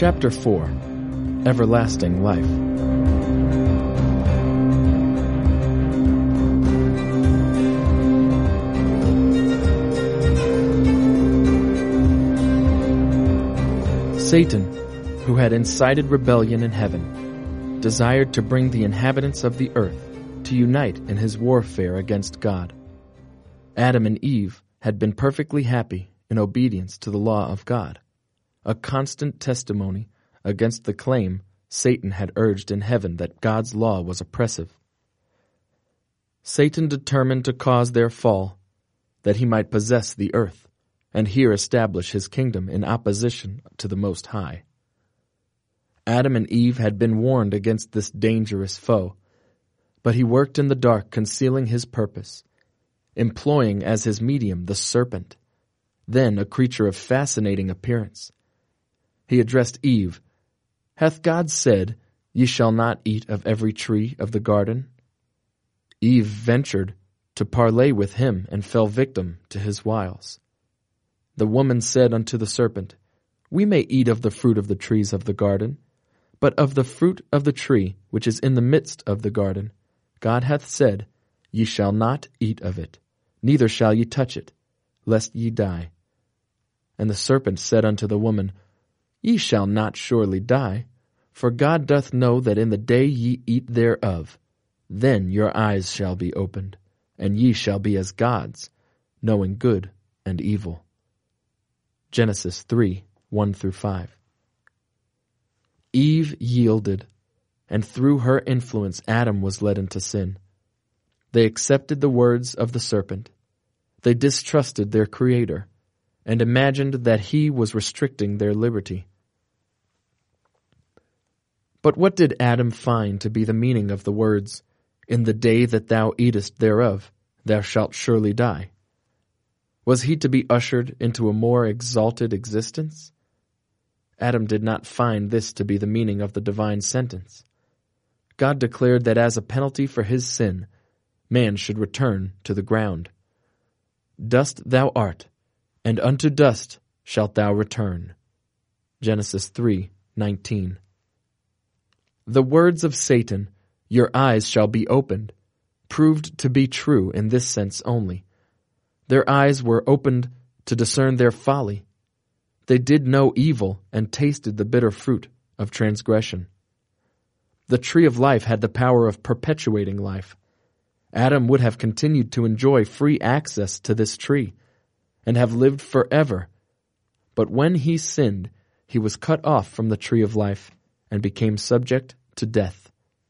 Chapter 4. Everlasting Life. Satan, who had incited rebellion in heaven, desired to bring the inhabitants of the earth to unite in his warfare against God. Adam and Eve had been perfectly happy in obedience to the law of God, a constant testimony against the claim Satan had urged in heaven that God's law was oppressive. Satan determined to cause their fall, that he might possess the earth, and here establish his kingdom in opposition to the Most High. Adam and Eve had been warned against this dangerous foe, but he worked in the dark, concealing his purpose, employing as his medium the serpent, then a creature of fascinating appearance. He addressed Eve, "Hath God said, Ye shall not eat of every tree of the garden?" Eve ventured to parley with him and fell victim to his wiles. The woman said unto the serpent, "We may eat of the fruit of the trees of the garden, but of the fruit of the tree which is in the midst of the garden, God hath said, Ye shall not eat of it, neither shall ye touch it, lest ye die." And the serpent said unto the woman, "Ye shall not surely die, for God doth know that in the day ye eat thereof, then your eyes shall be opened, and ye shall be as gods, knowing good and evil." Genesis 3, 1-5. Eve yielded, and through her influence Adam was led into sin. They accepted the words of the serpent. They distrusted their Creator, and imagined that he was restricting their liberty. But what did Adam find to be the meaning of the words, "In the day that thou eatest thereof, thou shalt surely die"? Was he to be ushered into a more exalted existence? Adam did not find this to be the meaning of the divine sentence. God declared that as a penalty for his sin, man should return to the ground. "Dust thou art, and unto dust shalt thou return." Genesis 3:19. The words of Satan, "Your eyes shall be opened," proved to be true in this sense only. Their eyes were opened to discern their folly. They did know evil and tasted the bitter fruit of transgression. The tree of life had the power of perpetuating life. Adam would have continued to enjoy free access to this tree and have lived forever. But when he sinned, he was cut off from the tree of life and became subject to death.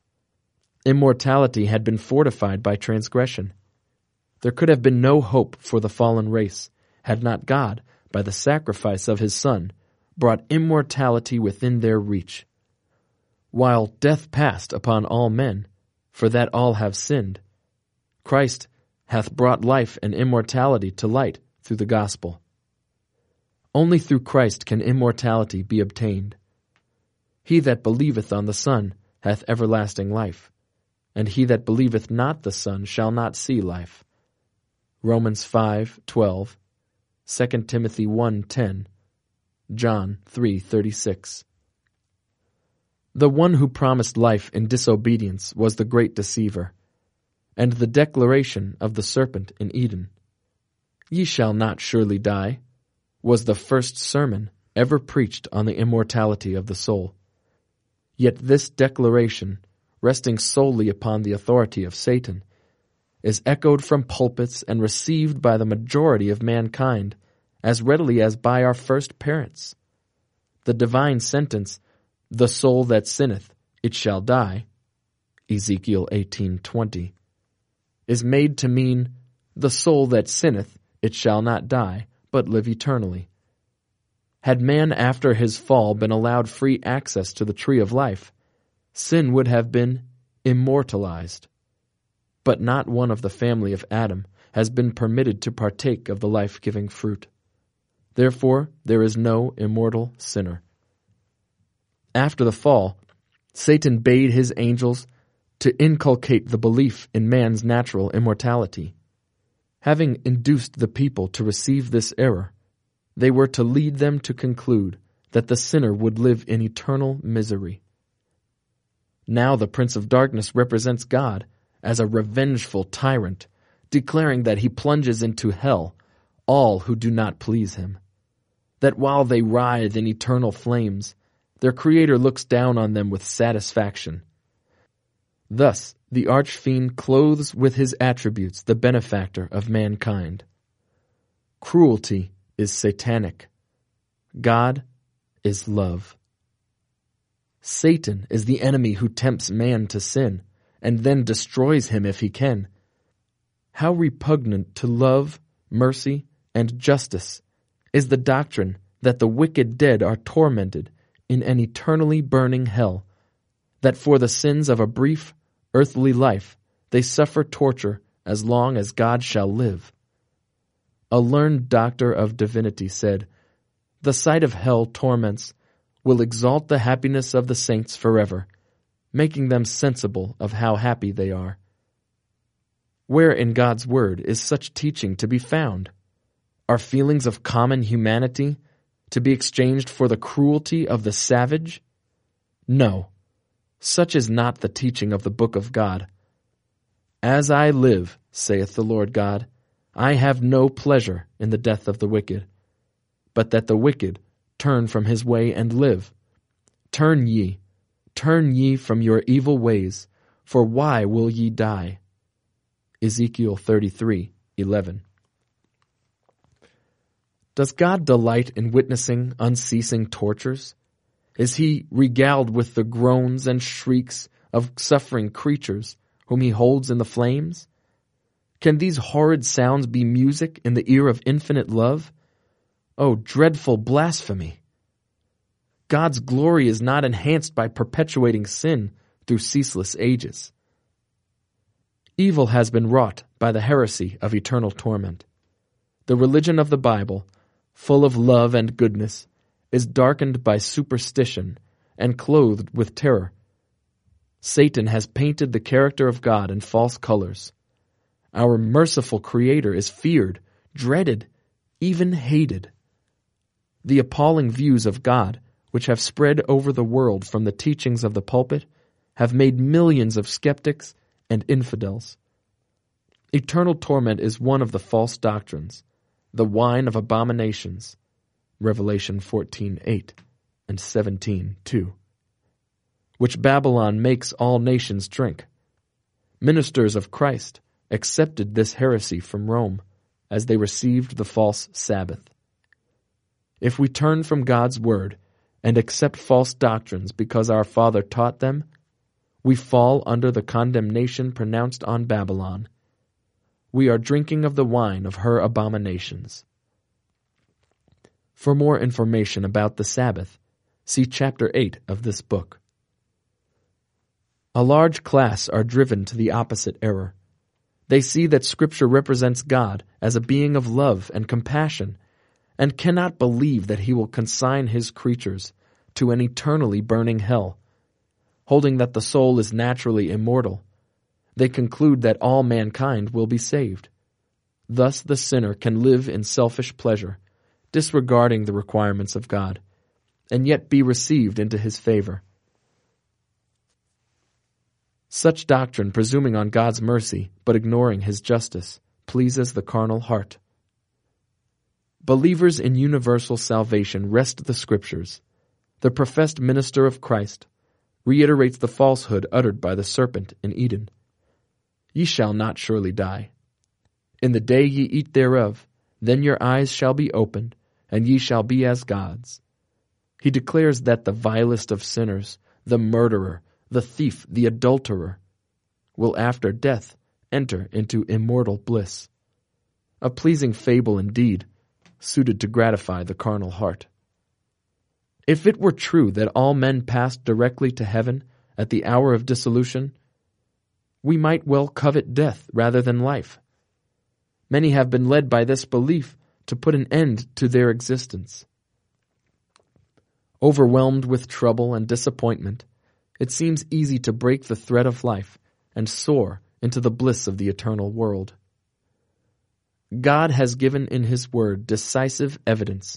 Immortality had been fortified by transgression. There could have been no hope for the fallen race had not God, by the sacrifice of his Son, brought immortality within their reach. While death passed upon all men, for that all have sinned, Christ hath brought life and immortality to light through the gospel. Only through Christ can immortality be obtained. He that believeth on the Son hath everlasting life, and he that believeth not the Son shall not see life. Romans 5:12, 2 Timothy 1:10, John 3:36. The one who promised life in disobedience was the great deceiver, and the declaration of the serpent in Eden, "Ye shall not surely die," was the first sermon ever preached on the immortality of the soul. Yet this declaration, resting solely upon the authority of Satan, is echoed from pulpits and received by the majority of mankind as readily as by our first parents. The divine sentence, "The soul that sinneth, it shall die," Ezekiel 18:20, is made to mean, "The soul that sinneth, it shall not die, but live eternally." Had man after his fall been allowed free access to the tree of life, sin would have been immortalized. But not one of the family of Adam has been permitted to partake of the life-giving fruit. Therefore, there is no immortal sinner. After the fall, Satan bade his angels to inculcate the belief in man's natural immortality. Having induced the people to receive this error, they were to lead them to conclude that the sinner would live in eternal misery. Now the Prince of Darkness represents God as a revengeful tyrant, declaring that he plunges into hell all who do not please him, that while they writhe in eternal flames, their Creator looks down on them with satisfaction. Thus, the archfiend clothes with his attributes the benefactor of mankind. Cruelty is satanic. God is love. Satan is the enemy who tempts man to sin, and then destroys him if he can. How repugnant to love, mercy, and justice is the doctrine that the wicked dead are tormented in an eternally burning hell, that for the sins of a brief, earthly life they suffer torture as long as God shall live. A learned doctor of divinity said, "The sight of hell torments will exalt the happiness of the saints forever, making them sensible of how happy they are." Where in God's Word is such teaching to be found? Are feelings of common humanity to be exchanged for the cruelty of the savage? No, such is not the teaching of the book of God. "As I live, saith the Lord God, I have no pleasure in the death of the wicked, but that the wicked turn from his way and live. Turn ye from your evil ways, for why will ye die?" Ezekiel 33:11. Does God delight in witnessing unceasing tortures? Is he regaled with the groans and shrieks of suffering creatures whom he holds in the flames? Can these horrid sounds be music in the ear of infinite love? Oh, dreadful blasphemy! God's glory is not enhanced by perpetuating sin through ceaseless ages. Evil has been wrought by the heresy of eternal torment. The religion of the Bible, full of love and goodness, is darkened by superstition and clothed with terror. Satan has painted the character of God in false colors. Our merciful Creator is feared, dreaded, even hated. The appalling views of God, which have spread over the world from the teachings of the pulpit, have made millions of skeptics and infidels. Eternal torment is one of the false doctrines, the wine of abominations, Revelation 14:8 and 17:2, which Babylon makes all nations drink. Ministers of Christ accepted this heresy from Rome as they received the false Sabbath. If we turn from God's word and accept false doctrines because our Father taught them, we fall under the condemnation pronounced on Babylon. We are drinking of the wine of her abominations. For more information about the Sabbath, see Chapter 8 of this book. A large class are driven to the opposite error. They see that Scripture represents God as a being of love and compassion, and cannot believe that he will consign his creatures to an eternally burning hell. Holding that the soul is naturally immortal, they conclude that all mankind will be saved. Thus the sinner can live in selfish pleasure, disregarding the requirements of God, and yet be received into his favor. Such doctrine, presuming on God's mercy but ignoring his justice, pleases the carnal heart. Believers in universal salvation wrest the Scriptures. The professed minister of Christ reiterates the falsehood uttered by the serpent in Eden. Ye shall not surely die. In the day ye eat thereof, then your eyes shall be opened, and ye shall be as gods. He declares that the vilest of sinners, the murderer, the thief, the adulterer, will after death enter into immortal bliss. A pleasing fable indeed, suited to gratify the carnal heart. If it were true that all men passed directly to heaven at the hour of dissolution, we might well covet death rather than life. Many have been led by this belief to put an end to their existence. Overwhelmed with trouble and disappointment, it seems easy to break the thread of life and soar into the bliss of the eternal world. God has given in his word decisive evidence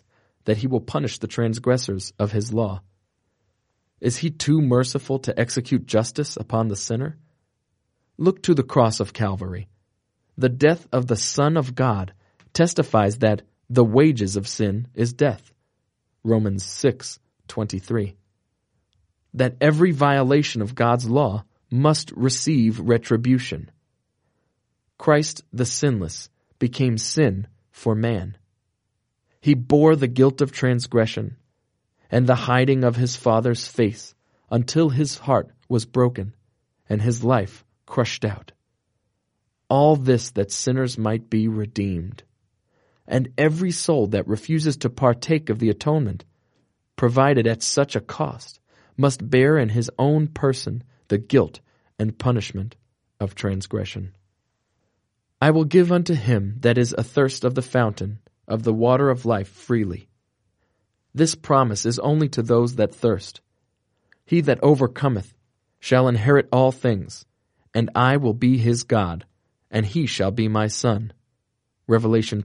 that he will punish the transgressors of his law? Is he too merciful to execute justice upon the sinner? Look to the cross of Calvary. The death of the Son of God testifies that the wages of sin is death. Romans 6:23. That every violation of God's law must receive retribution. Christ the sinless became sin for man. He bore the guilt of transgression and the hiding of his Father's face until his heart was broken and his life crushed out. All this that sinners might be redeemed. And every soul that refuses to partake of the atonement, provided at such a cost, must bear in his own person the guilt and punishment of transgression. I will give unto him that is athirst of the fountain of the water of life freely. This promise is only to those that thirst. He that overcometh shall inherit all things, and I will be his God, and he shall be my son. Revelation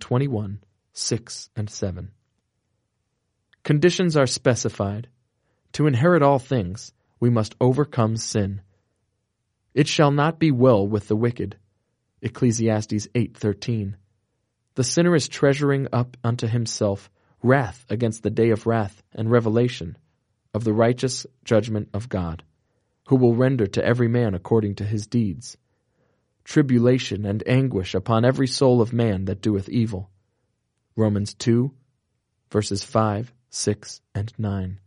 21:6-7. Conditions are specified. To inherit all things, we must overcome sin. It shall not be well with the wicked. Ecclesiastes 8:13. The sinner is treasuring up unto himself wrath against the day of wrath and revelation of the righteous judgment of God, who will render to every man according to his deeds. Tribulation and anguish upon every soul of man that doeth evil. Romans 2:5, 6, and 9.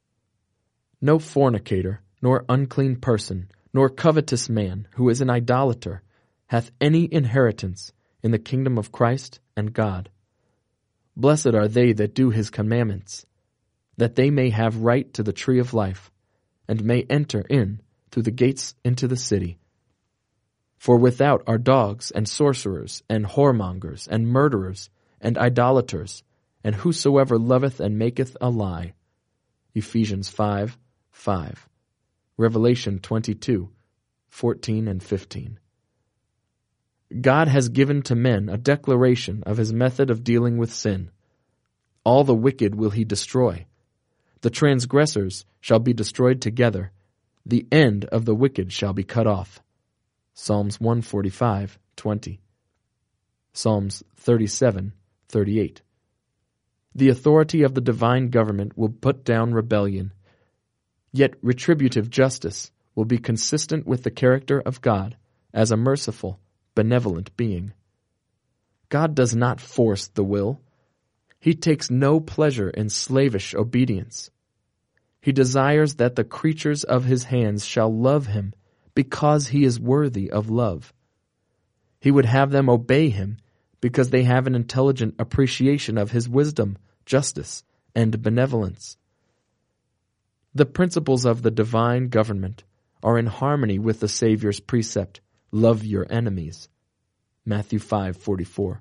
No fornicator, nor unclean person, nor covetous man, who is an idolater, hath any inheritance in the kingdom of Christ and God. Blessed are they that do his commandments, that they may have right to the tree of life, and may enter in through the gates into the city. For without are dogs, and sorcerers, and whoremongers, and murderers, and idolaters, and whosoever loveth and maketh a lie. Ephesians 5:5. Revelation 22:14 and 15. God has given to men a declaration of his method of dealing with sin. All the wicked will he destroy. The transgressors shall be destroyed together. The end of the wicked shall be cut off. Psalms 145:20. Psalms 37:38. The authority of the divine government will put down rebellion. Yet retributive justice will be consistent with the character of God as a merciful, benevolent being. God does not force the will. He takes no pleasure in slavish obedience. He desires that the creatures of his hands shall love him because he is worthy of love. He would have them obey him because they have an intelligent appreciation of his wisdom, justice, and benevolence. The principles of the divine government are in harmony with the Savior's precept, love your enemies. Matthew 5:44.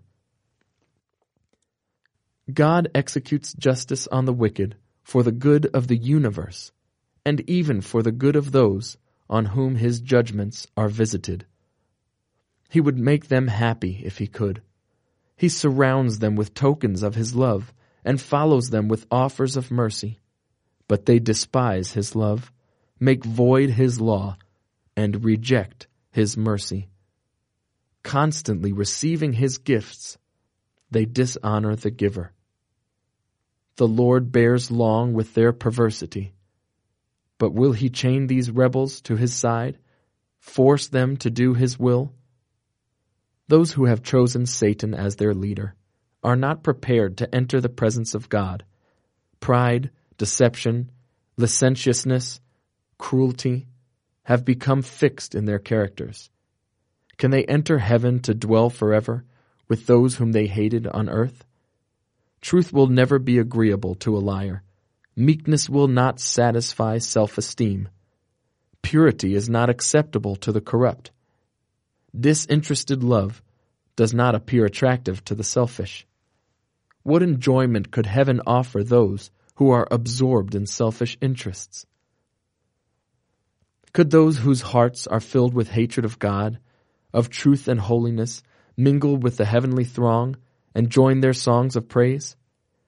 God executes justice on the wicked for the good of the universe, and even for the good of those on whom his judgments are visited. He would make them happy if he could. He surrounds them with tokens of his love and follows them with offers of mercy. But they despise his love, make void his law, and reject his mercy. Constantly receiving his gifts, they dishonor the giver. The Lord bears long with their perversity. But will he chain these rebels to his side, force them to do his will? Those who have chosen Satan as their leader are not prepared to enter the presence of God. Pride, deception, licentiousness, cruelty have become fixed in their characters. Can they enter heaven to dwell forever with those whom they hated on earth? Truth will never be agreeable to a liar. Meekness will not satisfy self-esteem. Purity is not acceptable to the corrupt. Disinterested love does not appear attractive to the selfish. What enjoyment could heaven offer those who are absorbed in selfish interests? Could those whose hearts are filled with hatred of God, of truth and holiness, mingle with the heavenly throng and join their songs of praise?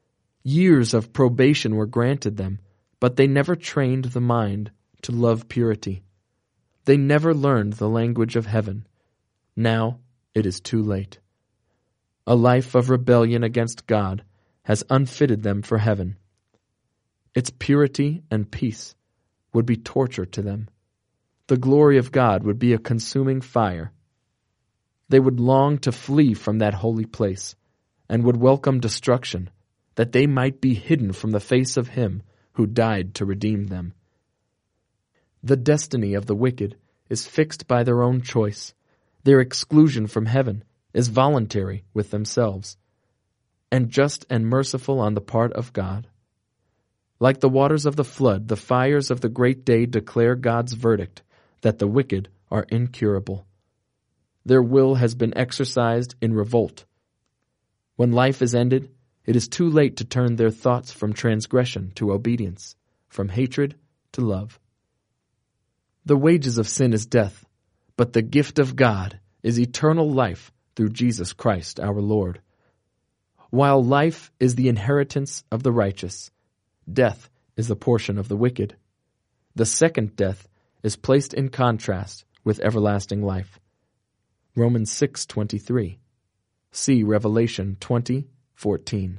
Years of probation were granted them, but they never trained the mind to love purity. They never learned the language of heaven. Now it is too late. A life of rebellion against God has unfitted them for heaven. Its purity and peace would be torture to them. The glory of God would be a consuming fire. They would long to flee from that holy place, and would welcome destruction, that they might be hidden from the face of Him who died to redeem them. The destiny of the wicked is fixed by their own choice. Their exclusion from heaven is voluntary with themselves, and just and merciful on the part of God. Like the waters of the flood, the fires of the great day declare God's verdict that the wicked are incurable. Their will has been exercised in revolt. When life is ended, it is too late to turn their thoughts from transgression to obedience, from hatred to love. The wages of sin is death, but the gift of God is eternal life through Jesus Christ our Lord. While life is the inheritance of the righteous, death is the portion of the wicked. The second death is placed in contrast with everlasting life. Romans 6:23. See Revelation 20:14.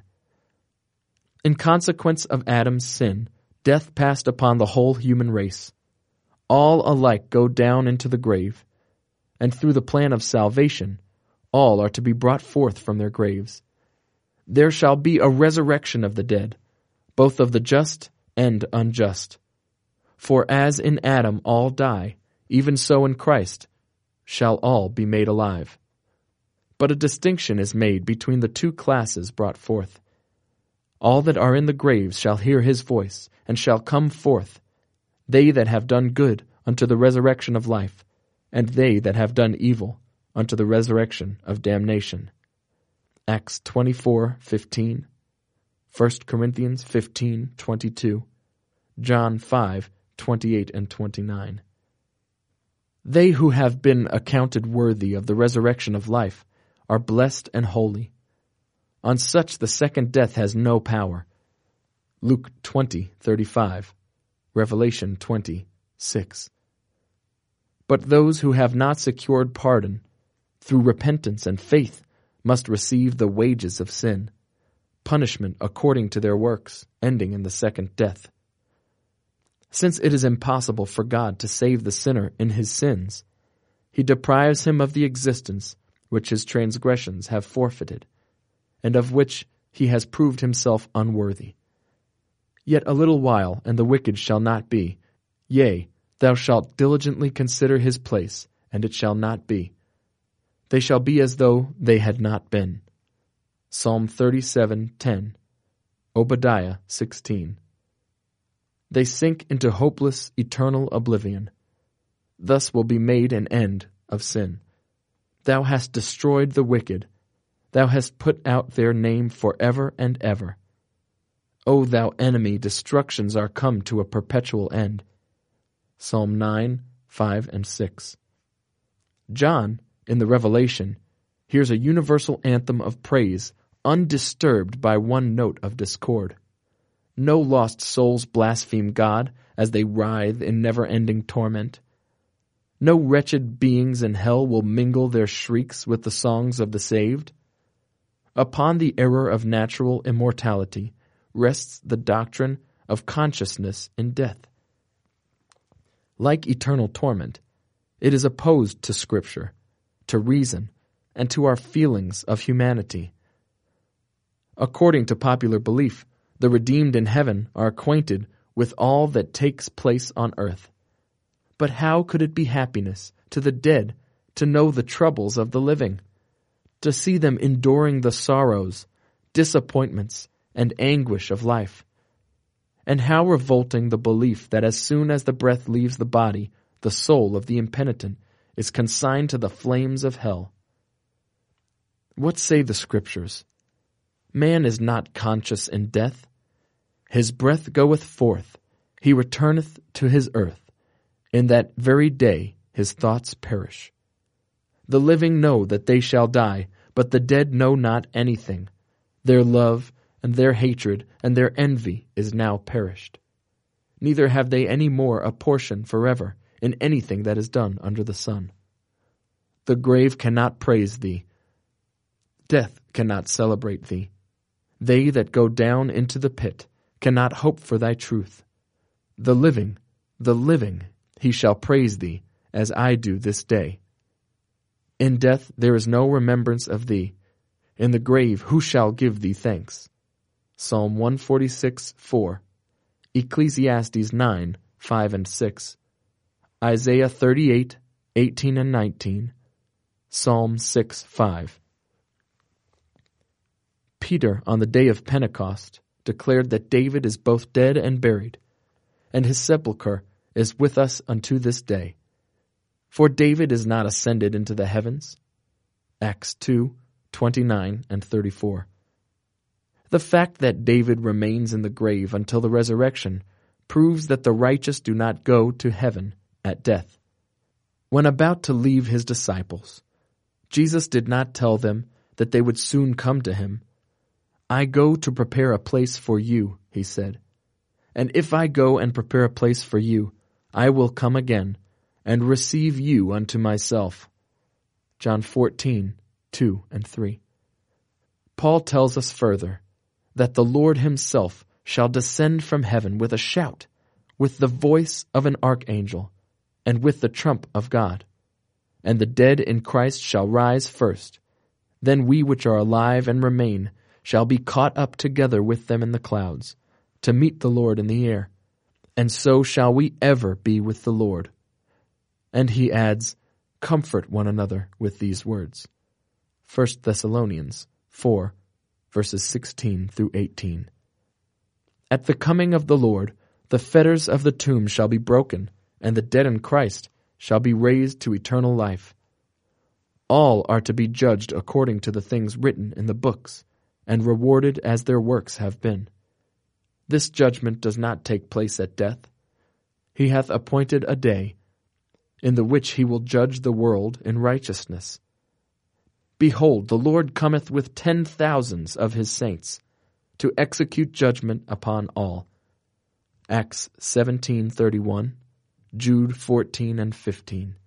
In consequence of Adam's sin, death passed upon the whole human race. All alike go down into the grave, and through the plan of salvation, all are to be brought forth from their graves. There shall be a resurrection of the dead, both of the just and unjust. For as in Adam all die, even so in Christ shall all be made alive. But a distinction is made between the two classes brought forth. All that are in the graves shall hear His voice, and shall come forth, they that have done good unto the resurrection of life, and they that have done evil unto the resurrection of damnation. Acts 24:15, 1 Corinthians 15:22, John 5:28 and 29. They who have been accounted worthy of the resurrection of life are blessed and holy. On such the second death has no power. Luke 20:35, Revelation 20:6. But those who have not secured pardon through repentance and faith must receive the wages of sin, punishment according to their works, ending in the second death. Since it is impossible for God to save the sinner in his sins, He deprives him of the existence which his transgressions have forfeited, and of which he has proved himself unworthy. Yet a little while, and the wicked shall not be. Yea, thou shalt diligently consider his place, and it shall not be. They shall be as though they had not been. Psalm 37:10, Obadiah 16. They sink into hopeless, eternal oblivion. Thus will be made an end of sin. Thou hast destroyed the wicked. Thou hast put out their name forever and ever. O thou enemy, destructions are come to a perpetual end. Psalm 9:5 and 6. John, in the Revelation, hears a universal anthem of praise, undisturbed by one note of discord. No lost souls blaspheme God as they writhe in never-ending torment. No wretched beings in hell will mingle their shrieks with the songs of the saved. Upon the error of natural immortality rests the doctrine of consciousness in death. Like eternal torment, it is opposed to Scripture, to reason, and to our feelings of humanity. According to popular belief, the redeemed in heaven are acquainted with all that takes place on earth. But how could it be happiness to the dead to know the troubles of the living, to see them enduring the sorrows, disappointments, and anguish of life? And how revolting the belief that as soon as the breath leaves the body, the soul of the impenitent is consigned to the flames of hell. What say the Scriptures? Man is not conscious in death. His breath goeth forth, he returneth to his earth. In that very day his thoughts perish. The living know that they shall die, but the dead know not anything. Their love and their hatred and their envy is now perished. Neither have they any more a portion forever in anything that is done under the sun. The grave cannot praise thee. Death cannot celebrate thee. They that go down into the pit cannot hope for thy truth. The living, he shall praise thee, as I do this day. In death there is no remembrance of thee. In the grave who shall give thee thanks? Psalm 146:4, Ecclesiastes 9:5 and 6, Isaiah 38:18 and 19, Psalm 6:5. Peter, on the day of Pentecost, declared that David is both dead and buried, and his sepulchre is with us unto this day. For David is not ascended into the heavens. Acts 2:29 and 34. The fact that David remains in the grave until the resurrection proves that the righteous do not go to heaven at death. When about to leave his disciples, Jesus did not tell them that they would soon come to him. I go to prepare a place for you, he said. And if I go and prepare a place for you, I will come again and receive you unto myself. John 14:2 and 3. Paul tells us further that the Lord himself shall descend from heaven with a shout, with the voice of an archangel, and with the trump of God. And the dead in Christ shall rise first. Then we which are alive and remain shall be caught up together with them in the clouds, to meet the Lord in the air. And so shall we ever be with the Lord. And he adds, comfort one another with these words. 1 Thessalonians 4, verses 16 through 18. At the coming of the Lord, the fetters of the tomb shall be broken, and the dead in Christ shall be raised to eternal life. All are to be judged according to the things written in the books, and rewarded as their works have been. This judgment does not take place at death. He hath appointed a day, in the which he will judge the world in righteousness. Behold, the Lord cometh with 10,000s of his saints, to execute judgment upon all. Acts 17:31, Jude 14 and 15.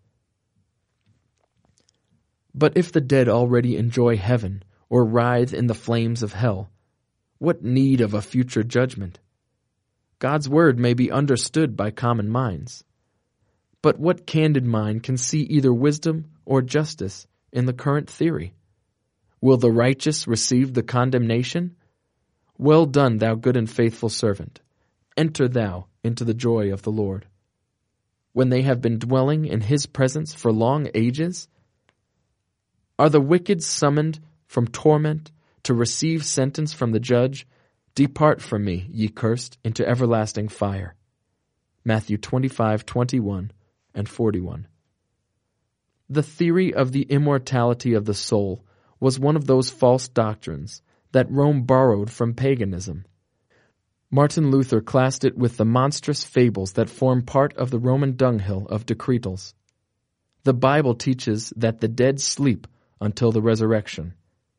But if the dead already enjoy heaven, or writhe in the flames of hell, what need of a future judgment? God's word may be understood by common minds. But what candid mind can see either wisdom or justice in the current theory? Will the righteous receive the condemnation? Well done, thou good and faithful servant. Enter thou into the joy of the Lord. When they have been dwelling in his presence for long ages? Are the wicked summoned from torment to receive sentence from the judge? Depart from me, ye cursed, into everlasting fire. Matthew 25:21 and 41. The theory of the immortality of the soul was one of those false doctrines that Rome borrowed from paganism. Martin Luther classed it with the monstrous fables that form part of the Roman dunghill of decretals. The Bible teaches that the dead sleep until the resurrection.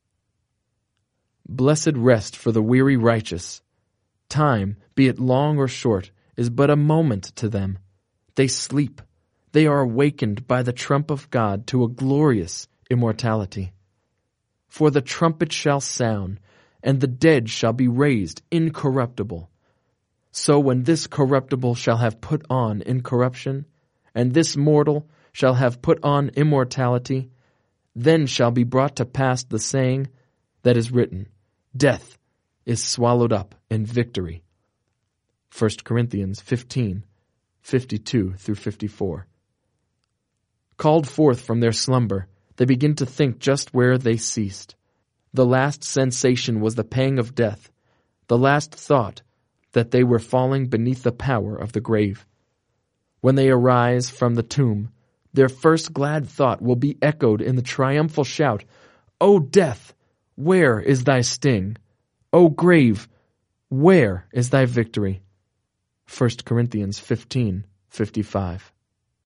Blessed rest for the weary righteous. Time, be it long or short, is but a moment to them. They sleep. They are awakened by the trump of God to a glorious immortality. For the trumpet shall sound, and the dead shall be raised incorruptible. So when this corruptible shall have put on incorruption, and this mortal shall have put on immortality, then shall be brought to pass the saying that is written, Death is swallowed up in victory. 1 Corinthians 15:52 through 54. Called forth from their slumber, they begin to think just where they ceased. The last sensation was the pang of death, the last thought that they were falling beneath the power of the grave. When they arise from the tomb, their first glad thought will be echoed in the triumphal shout, O death, where is thy sting? O grave, where is thy victory? 1 Corinthians 15:55.